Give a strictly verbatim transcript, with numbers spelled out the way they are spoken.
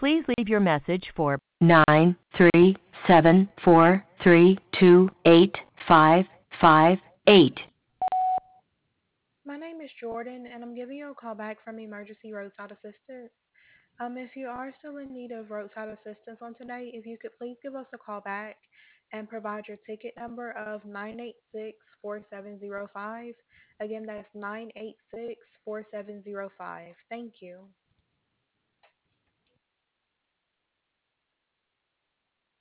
Please leave your message for nine three seven four three two eight five five eight. My name is Jordan, and I'm giving you a call back from Emergency Roadside Assistance. Um, if you are still in need of roadside assistance on today, if you could please give us a call back and provide your ticket number of nine eight six, four seven zero five. Again, that's nine eight six, four seven zero five. Thank you.